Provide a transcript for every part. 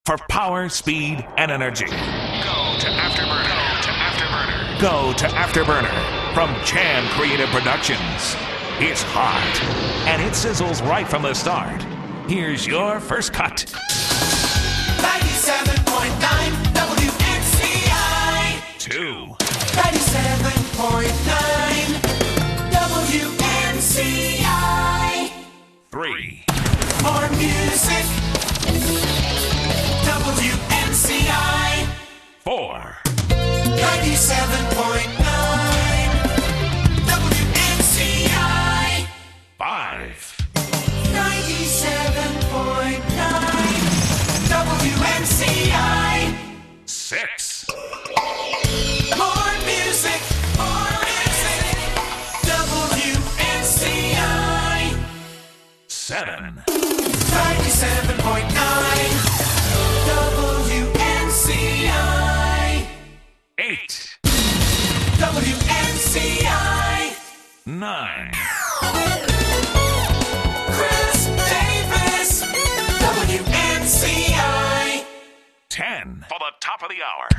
for power, speed, and energy. Go to Afterburner. Go to Afterburner. Go to Afterburner from Chan Creative Productions. It's hot, and it sizzles right from the start. Here's your first cut. 97.9 WNCI. 2. 97.9 WNCI. 3. More music. WNCI. 4. 97.9 WNCI. 5. 97.9 WNCI. 6. More music. More music. WNCI. 7. 97.9 WNCI. 8. WNCI. 9. Chris Davis. WNCI. 10. For the top of the hour.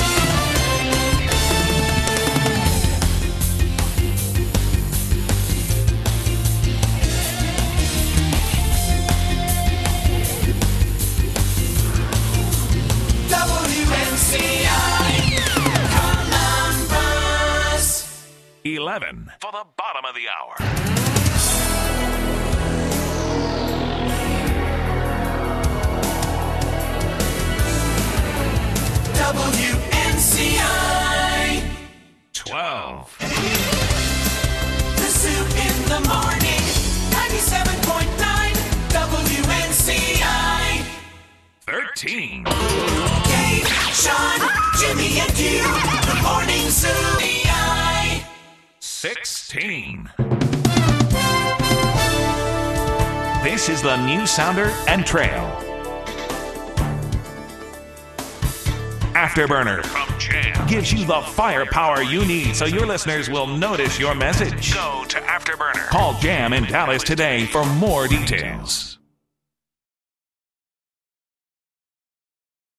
WNCI. Columbus. 11. For the bottom of the hour. WNCI. 12. The Zoo in the morning. 97.9 WNCI. 13. Dave, Sean, Jimmy, and you. The morning Zoo. 16. This is the new sounder and trail. Afterburner from Chan gives you the firepower you need so your listeners will notice your message. Go to Afterburner. Call Jam in Dallas today for more details.